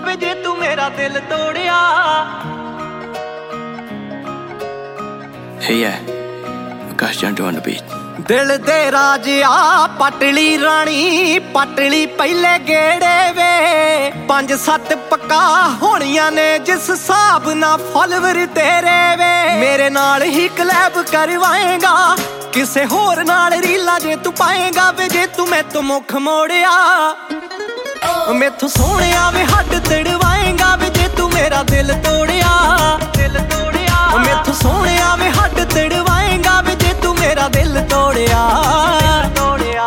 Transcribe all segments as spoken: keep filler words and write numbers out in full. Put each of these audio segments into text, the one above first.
ਵੇ ਜੇ ਤੂੰ ਮੇਰਾ ਦਿਲ ਤੋੜਿਆ। Hey yeah, Akash Jantu on the beat। ਦਿਲ ਦੇ ਰਾਜਿਆ ਪਟਲੀ ਰਾਣੀ ਪਟਲੀ ਪਹਿਲੇ ਗੇੜੇ ਵੇ ਪੰਜ ਸੱਤ ਪੱਕਾ ਹੋਣੀਆਂ ਨੇ ਜਿਸ ਹਿਸਾਬ ਨਾਲ ਫੋਲੋਵਰ ਤੇਰੇ ਵੇ ਮੇਰੇ ਨਾਲ ਹੀ ਕਲੈਬ ਕਰਵਾਏਗਾ ਕਿਸੇ ਹੋਰ ਨਾਲ ਰੀਲਾਂ ਜੇ ਤੂੰ ਪਾਏਗਾ ਵੇ ਜੇ ਤੂੰ ਮੈਥੋਂ ਮੁੱਖ ਮੋੜਿਆ ਮੈਥੋਂ ਸੋਹਣਿਆ ਵੇ ਹੱਡ ਤੜਵਾਏਗਾ ਵੇ ਜੇ ਤੂੰ ਮੇਰਾ ਦਿਲ ਤੋੜਿਆ ਦਿਲ ਤੋੜਿਆ ਮੈਥੋਂ ਸੋਹਣਿਆ ਵੇ ਹੱਡ ਤੜਵਾਏਗਾ ਵੇ ਜੇ ਤੂੰ ਮੇਰਾ ਦਿਲ ਤੋੜਿਆ ਤੋੜਿਆ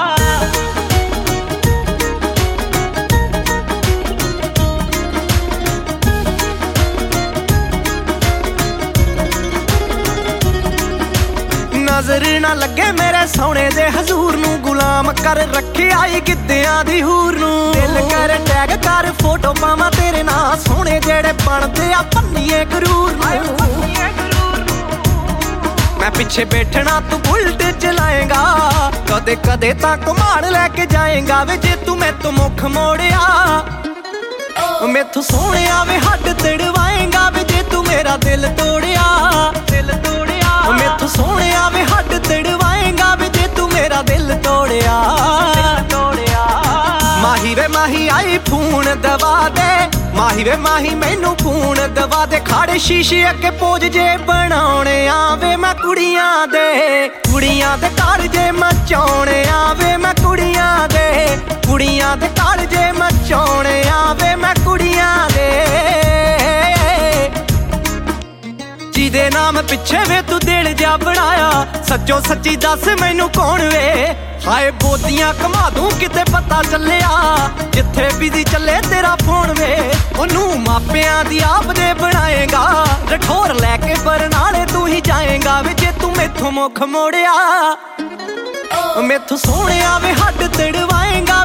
ਨਜ਼ਰ ਨਾ ਲੱਗੇ ਮੇਰੇ ਸੋਹਣੇ ਦੇ ਹਜ਼ੂਰ ਨੂੰ ਗੁਲਾਮ ਕਰ ਰੱਖਿਆ ਈ ਗਿੱਧਿਆਂ ਦੀ ਹੂਰ ਨੂੰ ਦਿਲ ਕਰ ਟੈਗ ਕਰ ਫੋਟੋ ਪਾਵਾਂ ਤੇਰੇ ਨਾਲ ਸੋਹਣੇ ਜਿਹੜੇ ਬਣਦੇ ਆ ਪੰਨੀਏ ਗਰੂਰ ਨੂੰ ਮੈਂ ਪਿੱਛੇ ਬੈਠਣਾ ਤੂੰ ਬੁਲਟ ਚਲਾਏਗਾ ਕਦੇ ਕਦੇ ਤਾਂ ਘੁਮਾਣ ਲੈ ਕੇ ਜਾਏਗਾ ਵੇ ਜੇ ਤੂੰ ਮੈਥੋਂ ਮੁੱਖ ਮੋੜਿਆ ਮੈਥੋਂ ਸੋਹਣਿਆ ਵੇ ਹੱਡ ਤੜਵਾਏਗਾ ਵੇ ਜੇ ਤੂੰ ਮੇਰਾ ਦਿਲ ਤੋੜਿਆ ਦਿਲ ਤੋੜਿਆ ਮੈਥੋਂ ਸੋਹਣਿਆ ਵੇ ਹੱਡ ਤੜਵਾਏਗਾ ਵੇ ਜੇ ਤੂੰ ਮੇਰਾ ਦਿਲ ਤੋੜਿਆ ਤੋੜਿਆ ਮਾਹੀ ਵੇ ਮਾਹੀ ਆਈ ਫੋਨ ਦਵਾ ਦੇ ਮਾਹੀ ਵੇ ਮਾਹੀ ਮੈਨੂੰ ਫੋਨ ਦਵਾ ਦੇ ਖਾੜੇ ਸ਼ੀਸ਼ੇ ਅੱਗੇ ਪੋਜ ਜੇ ਬਣਾਉਣੇ ਆਵੇ ਮੈਂ ਕੁੜੀਆਂ ਦੇ ਕੁੜੀਆਂ ਦੇ ਘਰ ਜੇ ਮਚਾਉਣੇ ਆਵੇ ਮੈਂ ਕੁੜੀਆਂ ਦੇ ਕੁੜੀਆਂ ਦੇ ਘਰ ਜੇ ਮਚਾਉਣੇ ਆਵੇ ਮੈਂ ਕੁੜੀਆਂ ਦੇ ਜਿਹਦੇ ਨਾਮ ਪਿੱਛੇ ਵੇ ਤੂੰ ਦਿਲ ਜਾ ਬਣਾਇਆ ਸੱਚੋ ਸੱਚੀ ਦੱਸ ਮੈਨੂੰ ਕੌਣ ਵੇ ਹਾਏ ਬੋਦੀਆਂ ਘਮਾ ਦੂੰ ਕਿਤੇ ਪਤਾ ਚੱਲਿਆ ਜਿੱਥੇ ਬਿਜ਼ੀ ਚੱਲੇ ਤੇਰਾ ਫੋਨ ਵੇ ਉਹਨੂੰ ਮਾਪਿਆਂ ਦੀ ਆਪ ਦੇ ਬਣਾਏਗਾ ਰਠੌਰ ਲੈ ਕੇ ਬਰਨਾਲੇ ਤੂੰ ਹੀ ਜਾਏਗਾ ਵੇ ਜੇ ਤੂੰ ਮੈਥੋਂ ਮੁੱਖ ਮੋੜਿਆ ਮੈਥੋਂ ਸੋਹਣਿਆ ਵੇ ਹੱਡ ਤੜਵਾਏਗਾ